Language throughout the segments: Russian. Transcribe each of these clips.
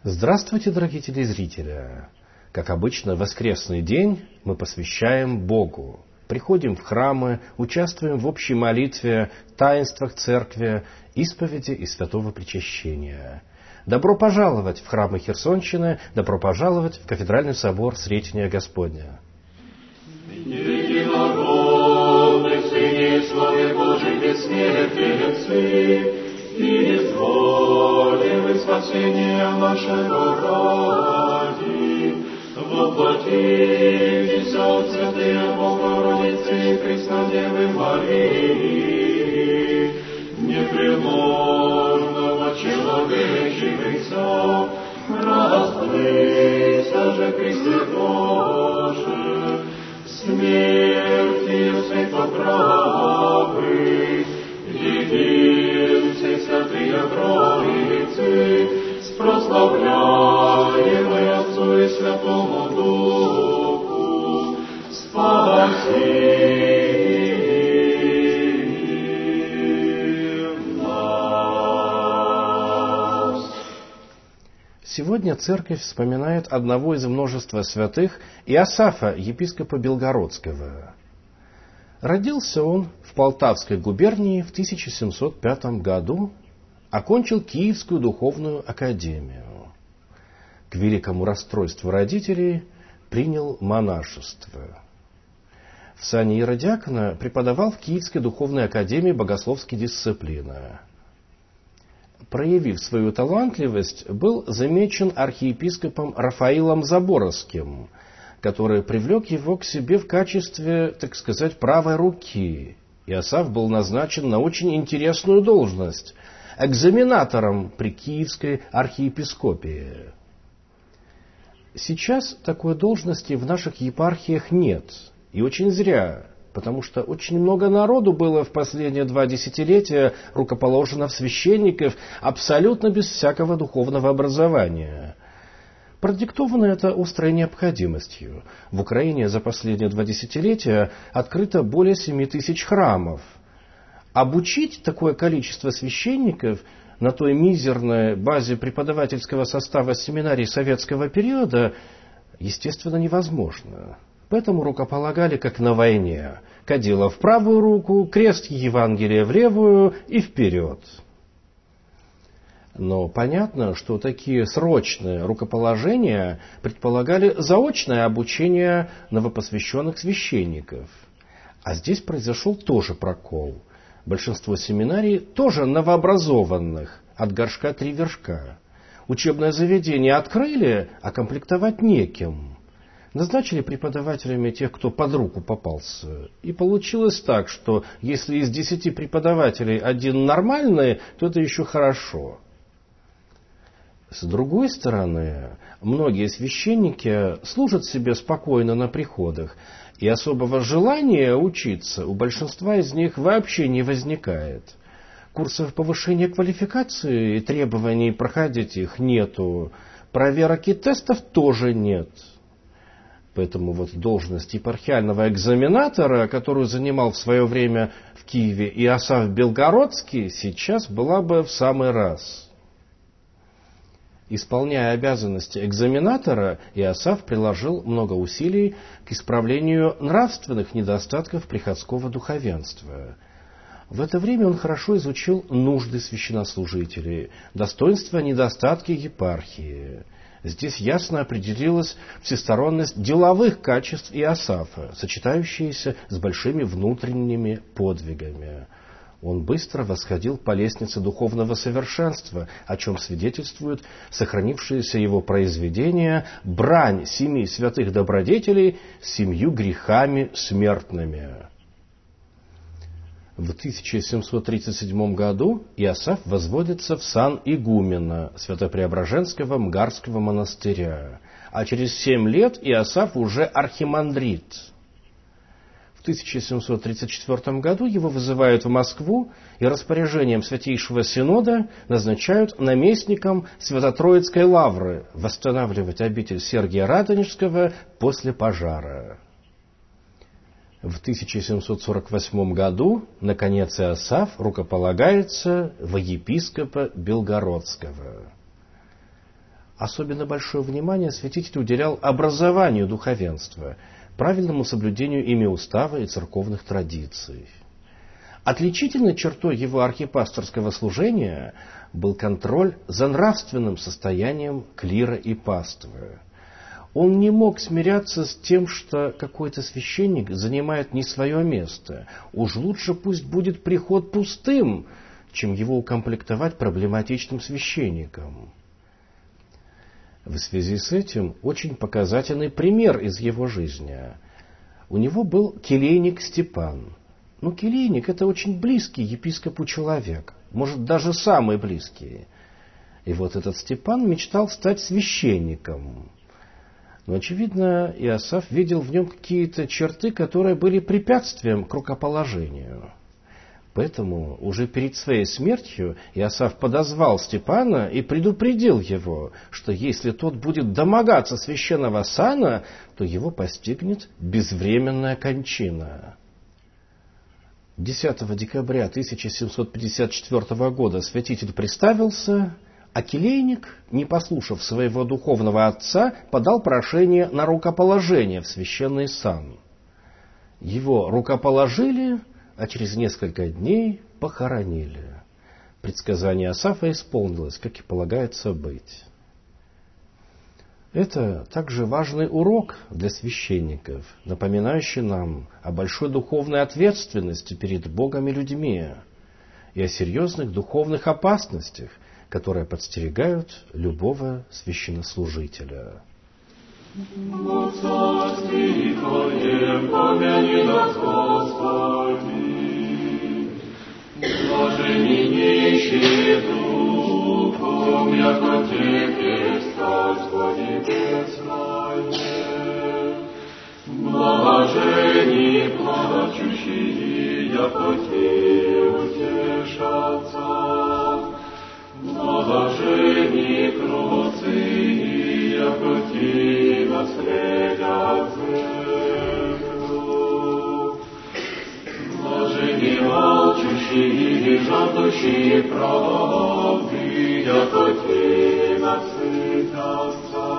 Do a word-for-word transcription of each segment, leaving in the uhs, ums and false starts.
Здравствуйте, дорогие телезрители! Как обычно, в воскресный день мы посвящаем Богу. Приходим в храмы, участвуем в общей молитве, таинствах церкви, исповеди и святого причащения. Добро пожаловать в храмы Херсонщины, добро пожаловать в кафедральный собор Сретения Господня. Единородный Сыне славы Божией бессмертицы, и изволим спасения нашего ради, воплотитесь от святые Богородицы Преснодевы Марии, непреложного человечества, расплылся же Христе Боже, смертью святоправы, единцы святые Троицы, с прославляемой Отцу и Святому Духу, спаси нас. Сегодня церковь вспоминает одного из множества святых, Иосафа, епископа Белгородского. Родился он в Полтавской губернии в тысяча семьсот пятом году, окончил Киевскую духовную академию. К великому расстройству родителей принял монашество. В сане иеродиакона преподавал в Киевской духовной академии богословские дисциплины. Проявив свою талантливость, был замечен архиепископом Рафаилом Заборовским, который привлек его к себе в качестве, так сказать, правой руки. Иосаф был назначен на очень интересную должность – экзаменатором при Киевской архиепископии. Сейчас такой должности в наших епархиях нет, и очень зря, потому что очень много народу было в последние два десятилетия рукоположено в священников абсолютно без всякого духовного образования. Продиктовано это острой необходимостью. В Украине за последние два десятилетия открыто более семи тысяч храмов. Обучить такое количество священников на той мизерной базе преподавательского состава семинарий советского периода, естественно, невозможно. Поэтому рукополагали, как на войне. Кадила в правую руку, крест Евангелия в левую и вперед. Но понятно, что такие срочные рукоположения предполагали заочное обучение новопосвященных священников. А здесь произошел тоже прокол. Большинство семинарий тоже новообразованных, от горшка три вершка. Учебное заведение открыли, а комплектовать некем. Назначили преподавателями тех, кто под руку попался. И получилось так, что если из десяти преподавателей один нормальный, то это еще хорошо. С другой стороны, многие священники служат себе спокойно на приходах, и особого желания учиться у большинства из них вообще не возникает. Курсов повышения квалификации и требований проходить их нету, проверок и тестов тоже нет. Поэтому вот должность епархиального экзаменатора, которую занимал в свое время в Киеве Иосаф Белгородский, сейчас была бы в самый раз. Исполняя обязанности экзаменатора, Иосаф приложил много усилий к исправлению нравственных недостатков приходского духовенства. В это время он хорошо изучил нужды священнослужителей, достоинства и недостатки епархии. Здесь ясно определилась всесторонность деловых качеств Иосафа, сочетающиеся с большими внутренними подвигами. Он быстро восходил по лестнице духовного совершенства, о чем свидетельствуют сохранившиеся его произведения «Брань семи святых добродетелей с семью грехами смертными». В тысяча семьсот тридцать седьмом году Иосаф возводится в сан игумена Свято-Преображенского Мгарского монастыря, а через семь лет Иосаф уже архимандрит. В тысяча семьсот тридцать четвёртом году его вызывают в Москву и распоряжением Святейшего Синода назначают наместником Свято-Троицкой лавры восстанавливать обитель Сергия Радонежского после пожара. В тысяча семьсот сорок восьмом году, наконец, Иосаф рукополагается во епископа Белгородского. Особенно большое внимание святитель уделял образованию духовенства, правильному соблюдению ими устава и церковных традиций. Отличительной чертой его архипасторского служения был контроль за нравственным состоянием клира и паствы. Он не мог смиряться с тем, что какой-то священник занимает не свое место. Уж лучше пусть будет приход пустым, чем его укомплектовать проблематичным священником. В связи с этим очень показательный пример из его жизни. У него был келейник Степан. Ну, келейник – это очень близкий епископу человек, может, даже самый близкий. И вот этот Степан мечтал стать священником. Но, очевидно, Иосаф видел в нем какие-то черты, которые были препятствием к рукоположению. Поэтому уже перед своей смертью Иосаф подозвал Степана и предупредил его, что если тот будет домогаться священного сана, то его постигнет безвременная кончина. десятого декабря тысяча семьсот пятьдесят четвёртого года святитель представился, а келейник, не послушав своего духовного отца, подал прошение на рукоположение в священный сан. Его рукоположили, а через несколько дней похоронили. Предсказание Иосафа исполнилось, как и полагается быть. Это также важный урок для священников, напоминающий нам о большой духовной ответственности перед Богом и людьми и о серьезных духовных опасностях, которые подстерегают любого священнослужителя. Во царстве Твоем помяни нас, Господи, блажени нищие духом, яко Тех есть царство небесное. Блажени плачущие, яко те утешатся. Блажени кроцкие, яко те наследят землю. Блажени алчущие и жаждущие правды, яко те насытятся.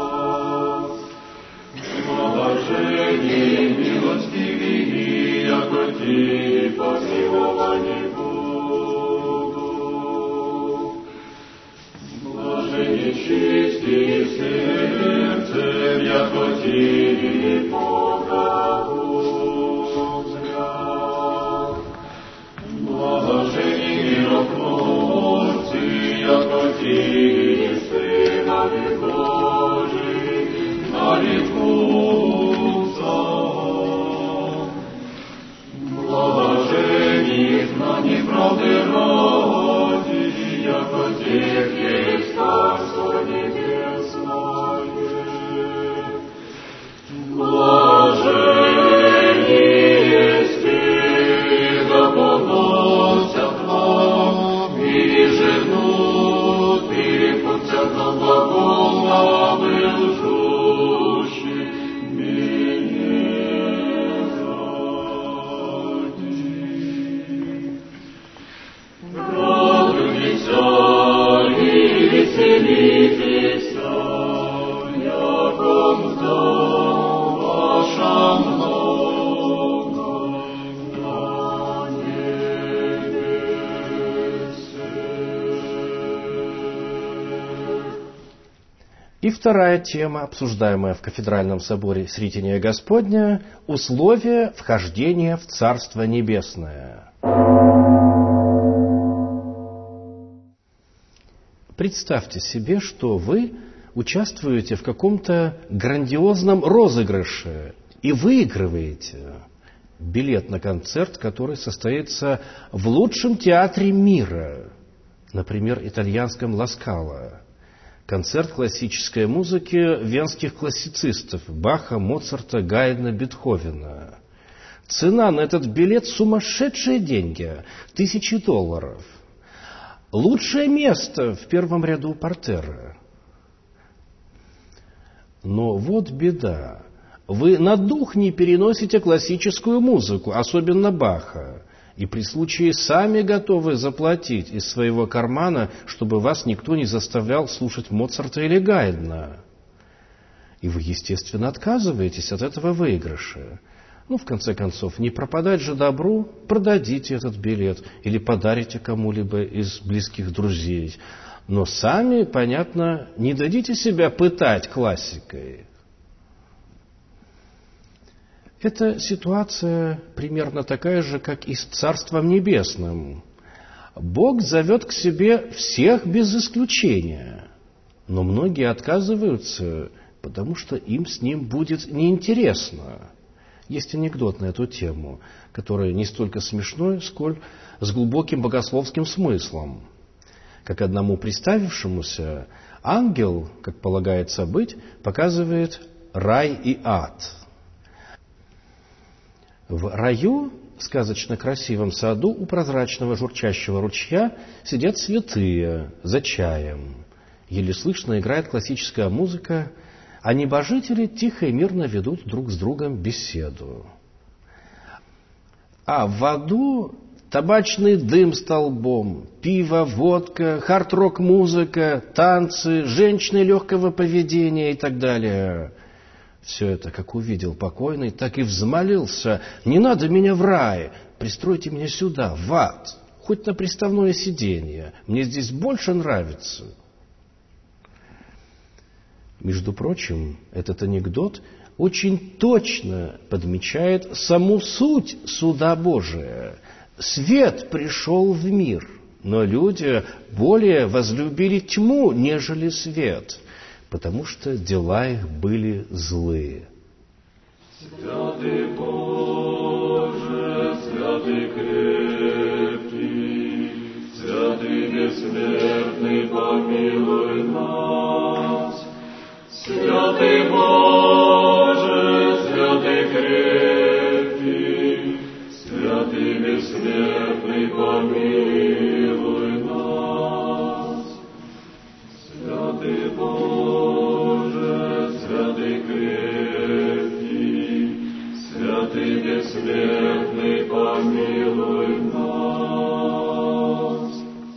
Блажени милостивые, яко те помилованы будут. Блажени чистые сердцем, яко те Бога узрят. Блажени миротворцы, яко те сынове Божии нарекутся. Блажени знание правды ради, яко тех есть царство небесное. Блажени есть те, да поносят вам, и женут, и путят на благом лжущий меня ради. Радуйтесь и веселитесь, яко мздам ваша много на небесе. И вторая тема, обсуждаемая в Кафедральном соборе Сретения Господня – условия вхождения в Царство Небесное. Представьте себе, что вы участвуете в каком-то грандиозном розыгрыше и выигрываете билет на концерт, который состоится в лучшем театре мира, например, итальянском Ла Скала. Концерт классической музыки венских классицистов Баха, Моцарта, Гайдна, Бетховена. Цена на этот билет сумасшедшие деньги – тысячи долларов. Лучшее место в первом ряду партера. Но вот беда. Вы на дух не переносите классическую музыку, особенно Баха. и при случае сами готовы заплатить из своего кармана, чтобы вас никто не заставлял слушать Моцарта или Гайдна. И вы, естественно, отказываетесь от этого выигрыша. Ну, в конце концов, не пропадать же добру, продадите этот билет или подарите кому-либо из близких друзей. Но сами, понятно, не дадите себя пытать классикой. Эта ситуация примерно такая же, как и с Царством Небесным. Бог зовет к себе всех без исключения, но многие отказываются, потому что им с ним будет неинтересно. Есть анекдот на эту тему, который не столько смешной, сколь с глубоким богословским смыслом. Как одному представившемуся, ангел, как полагается быть, показывает рай и ад. В раю, в сказочно красивом саду у прозрачного журчащего ручья, сидят святые за чаем. Еле слышно играет классическая музыка, а небожители тихо и мирно ведут друг с другом беседу. А в аду табачный дым столбом, пиво, водка, хард-рок-музыка, танцы, женщины легкого поведения и так далее. Все это, как увидел покойный, так и взмолился: не надо меня в рай, пристройте меня сюда, в ад, хоть на приставное сиденье, мне здесь больше нравится. Между прочим, этот анекдот очень точно подмечает саму суть суда Божия. Свет пришел в мир, но люди более возлюбили тьму, нежели свет, потому что дела их были злые. Святый Боже, святый крепкий, святый бессмертный, помилуй нас. Святый Боже, святый крепкий, святый бессмертный, помилуй нас. Святый Боже, святый крепкий, святый бессмертный, помилуй нас.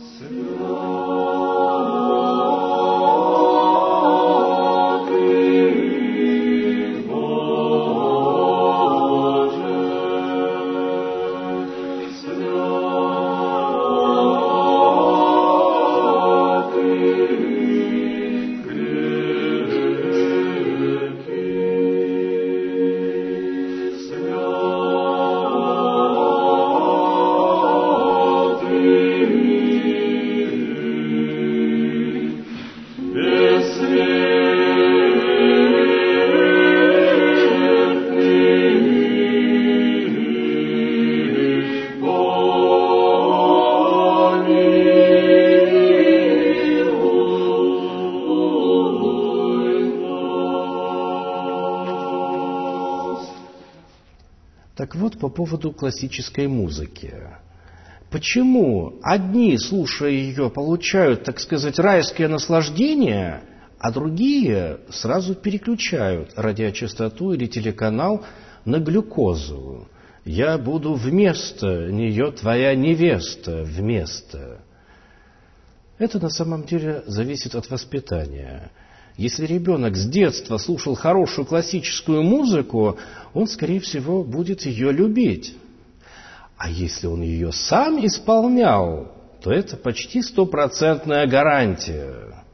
Так вот, по поводу классической музыки. Почему одни, слушая ее, получают, так сказать, райское наслаждение, а другие сразу переключают радиочастоту или телеканал на глюкозу? «Я буду вместо нее твоя невеста, вместо». Это на самом деле зависит от воспитания. Если ребенок с детства слушал хорошую классическую музыку, он, скорее всего, будет ее любить. А если он ее сам исполнял, то это почти стопроцентная гарантия.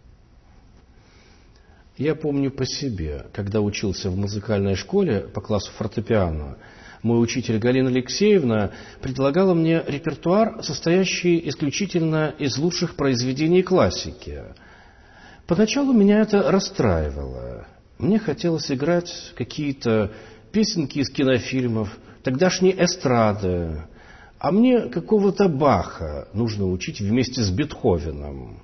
Я помню по себе, когда учился в музыкальной школе по классу фортепиано, мой учитель Галина Алексеевна предлагала мне репертуар, состоящий исключительно из лучших произведений классики. Поначалу меня это расстраивало. Мне хотелось играть какие-то песенки из кинофильмов, тогдашней эстрады, а мне какого-то Баха нужно учить вместе с Бетховеном.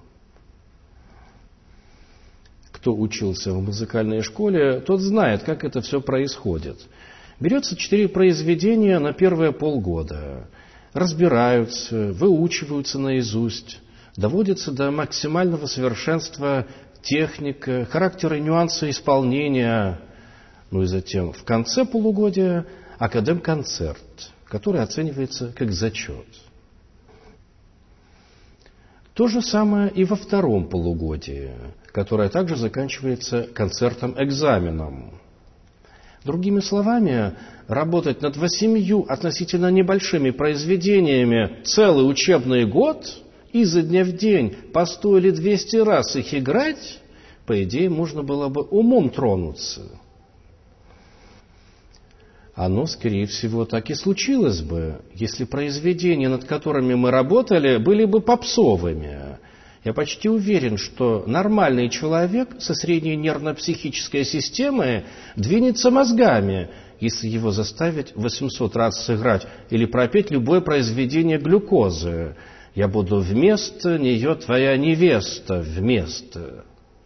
Кто учился в музыкальной школе, тот знает, как это все происходит. Берется четыре произведения на первые полгода, разбираются, выучиваются наизусть, доводится до максимального совершенства техника, характера и нюансы исполнения. Ну и затем в конце полугодия академ-концерт, который оценивается как зачет. То же самое и во втором полугодии, которое также заканчивается концертом-экзаменом. Другими словами, работать над восемью относительно небольшими произведениями целый учебный год, изо дня в день по сто или двести раз их играть, по идее, можно было бы умом тронуться. Оно, скорее всего, так и случилось бы, если произведения, над которыми мы работали, были бы попсовыми. Я почти уверен, что нормальный человек со средней нервно-психической системой двинется мозгами, если его заставить восемьсот раз сыграть или пропеть любое произведение Глюкозы. «Я буду вместо нее твоя невеста, вместо».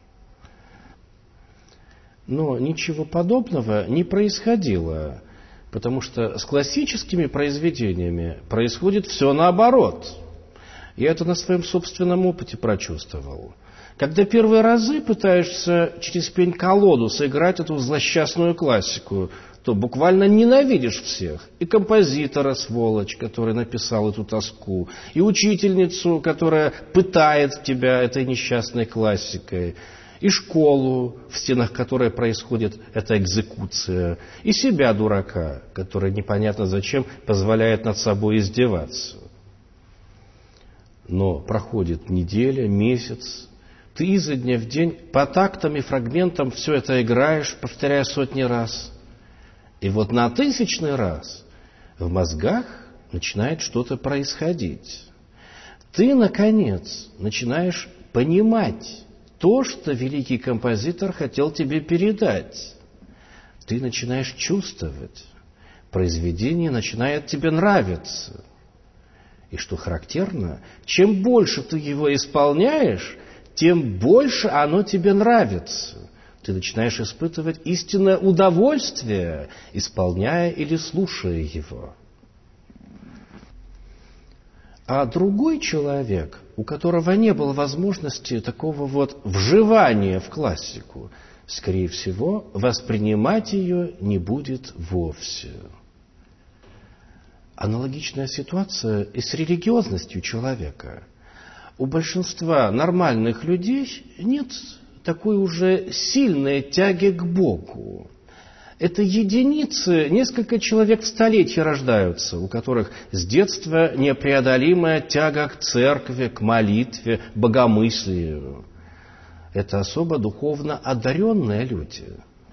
Но ничего подобного не происходило, потому что с классическими произведениями происходит все наоборот. Я это на своем собственном опыте прочувствовал. Когда первые разы пытаешься через пень-колоду сыграть эту злосчастную классику, то буквально ненавидишь всех. И композитора, сволочь, который написал эту тоску, и учительницу, которая пытает тебя этой несчастной классикой, и школу, в стенах которой происходит эта экзекуция, и себя, дурака, который непонятно зачем позволяет над собой издеваться. Но проходит неделя, месяц, ты изо дня в день по тактам и фрагментам все это играешь, повторяя сотни раз. И вот на тысячный раз в мозгах начинает что-то происходить. Ты, наконец, начинаешь понимать то, что великий композитор хотел тебе передать. Ты начинаешь чувствовать. Произведение начинает тебе нравиться. И что характерно, чем больше ты его исполняешь, тем больше оно тебе нравится. Ты начинаешь испытывать истинное удовольствие, исполняя или слушая его. А другой человек, у которого не было возможности такого вот вживания в классику, скорее всего, воспринимать ее не будет вовсе. Аналогичная ситуация и с религиозностью человека. У большинства нормальных людей нет такой уже сильной тяги к Богу. Это единицы, несколько человек в столетие рождаются, у которых с детства непреодолимая тяга к церкви, к молитве, богомыслию. Это особо духовно одаренные люди.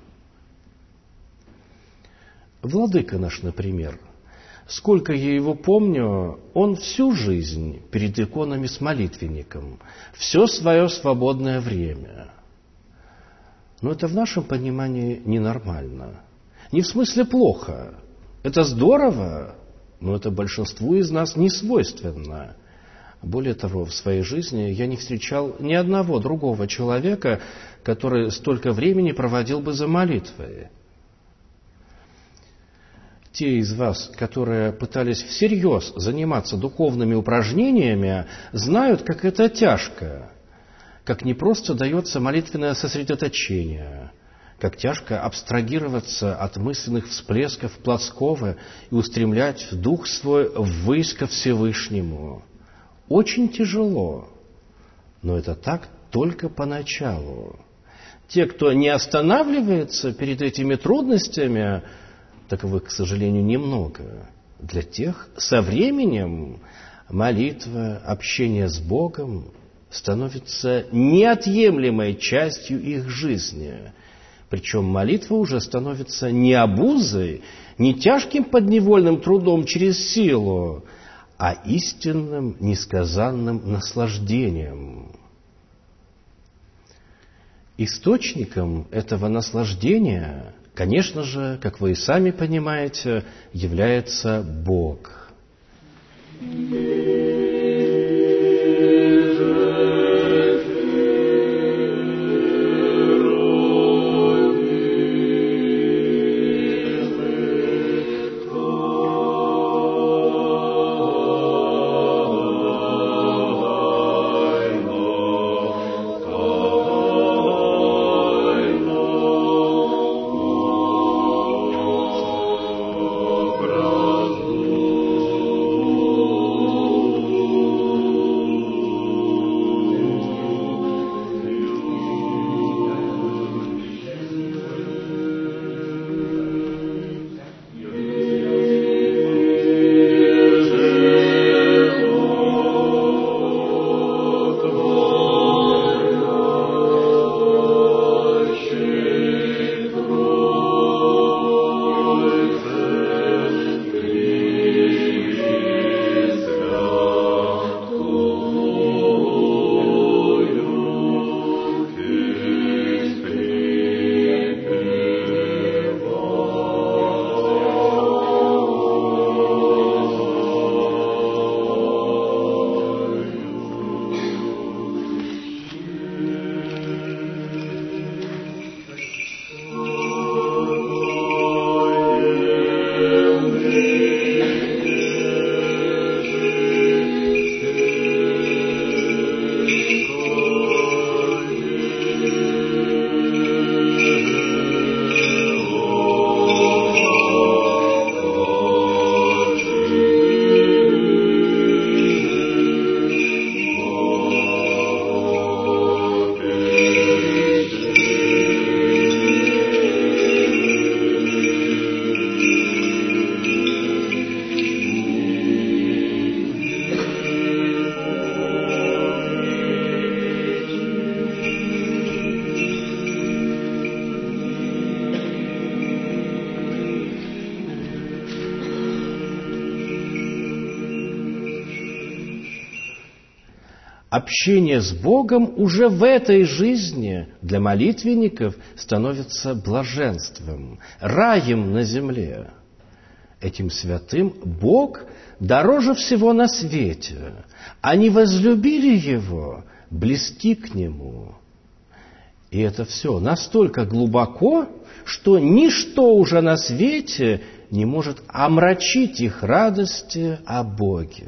Владыка наш, например, сколько я его помню, он всю жизнь перед иконами с молитвенником, все свое свободное время. Но это в нашем понимании ненормально. Не в смысле плохо. Это здорово, но это большинству из нас не свойственно. Более того, в своей жизни я не встречал ни одного другого человека, который столько времени проводил бы за молитвой. Те из вас, которые пытались всерьез заниматься духовными упражнениями, знают, как это тяжко, как не просто дается молитвенное сосредоточение, как тяжко абстрагироваться от мысленных всплесков плотского и устремлять дух свой ввысь ко Всевышнему. Очень тяжело, но это так только поначалу. Те, кто не останавливается перед этими трудностями, таковых, к сожалению, немного. Для тех со временем молитва, общение с Богом становится неотъемлемой частью их жизни. Причем молитва уже становится не обузой, не тяжким подневольным трудом через силу, а истинным, несказанным наслаждением. Источником этого наслаждения, конечно же, как вы и сами понимаете, является Бог. Празднуем Общение с Богом уже в этой жизни для молитвенников становится блаженством, раем на земле. Этим святым Бог дороже всего на свете. Они возлюбили Его, близки к Нему. И это все настолько глубоко, что ничто уже на свете не может омрачить их радости о Боге.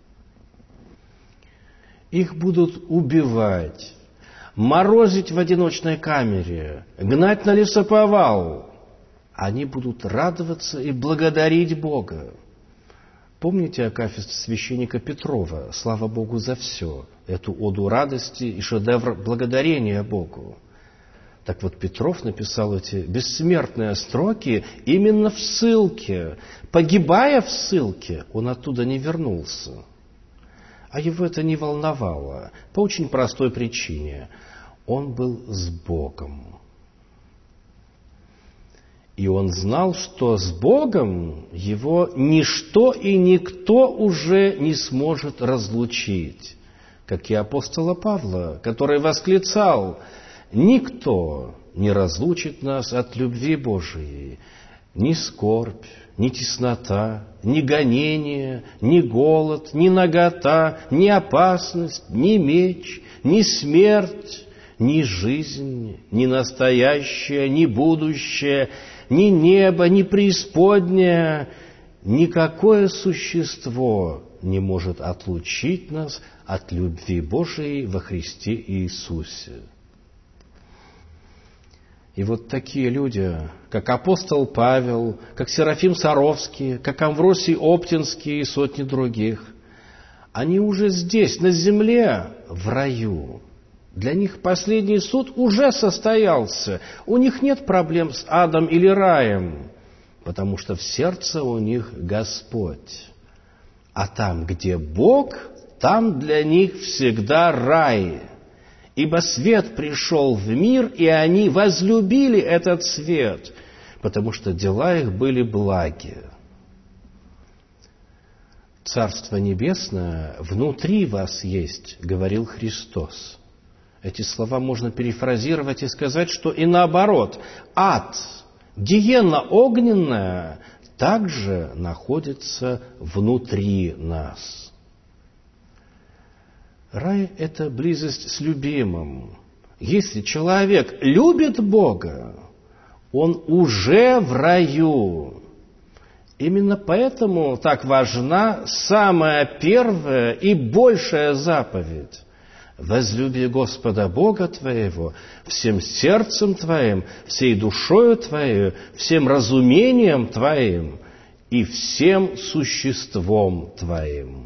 Их будут убивать, морозить в одиночной камере, гнать на лесоповал. Они будут радоваться и благодарить Бога. Помните акафист священника Петрова «Слава Богу за все», эту оду радости и шедевр благодарения Богу? Так вот, Петров написал эти бессмертные строки именно в ссылке. Погибая в ссылке, он оттуда не вернулся. А его это не волновало по очень простой причине. Он был с Богом. И он знал, что с Богом его ничто и никто уже не сможет разлучить. Как и апостола Павла, который восклицал: «Никто не разлучит нас от любви Божией, ни скорбь, ни теснота, ни гонение, ни голод, ни нагота, ни опасность, ни меч, ни смерть, ни жизнь, ни настоящее, ни будущее, ни небо, ни преисподняя, никакое существо не может отлучить нас от любви Божией во Христе Иисусе». И вот такие люди, как апостол Павел, как Серафим Саровский, как Амвросий Оптинский и сотни других, они уже здесь, на земле, в раю. Для них последний суд уже состоялся. У них нет проблем с адом или раем, потому что в сердце у них Господь. А там, где Бог, там для них всегда рай. Ибо свет пришел в мир, и они возлюбили этот свет, потому что дела их были благие. Царство Небесное внутри вас есть, говорил Христос. Эти слова можно перефразировать и сказать, что и наоборот. Ад, гиенна огненная, также находится внутри нас. Рай – это близость с любимым. Если человек любит Бога, он уже в раю. Именно поэтому так важна самая первая и большая заповедь. «Возлюби Господа Бога твоего всем сердцем твоим, всей душою твоей, всем разумением твоим и всем существом твоим».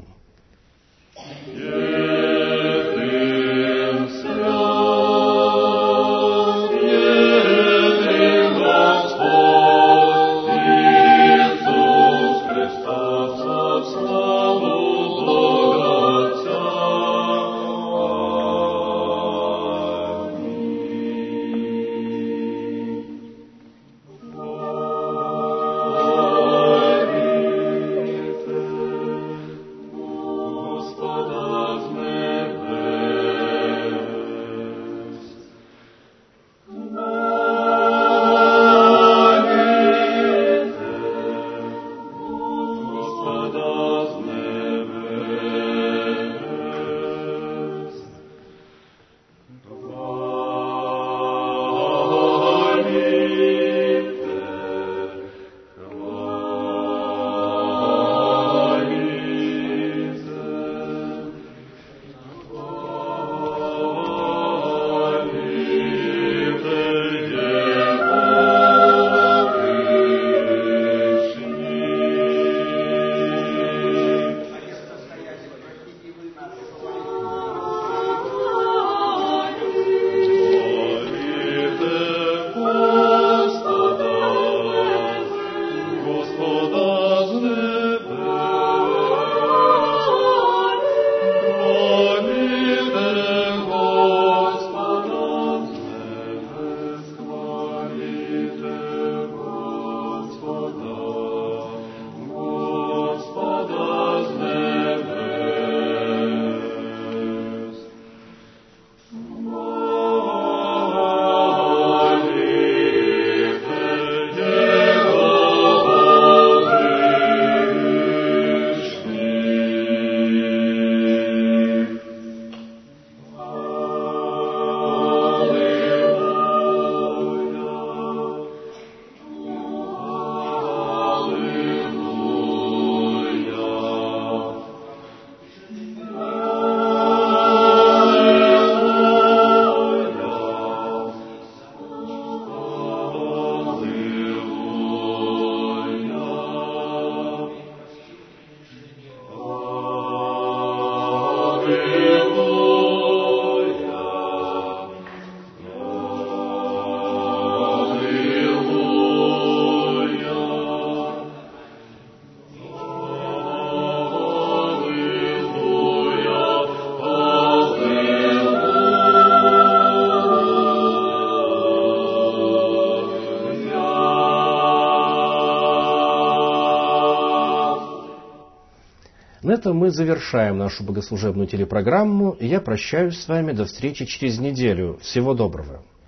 Oh На этом мы завершаем нашу богослужебную телепрограмму. И я прощаюсь с вами до встречи через неделю. Всего доброго.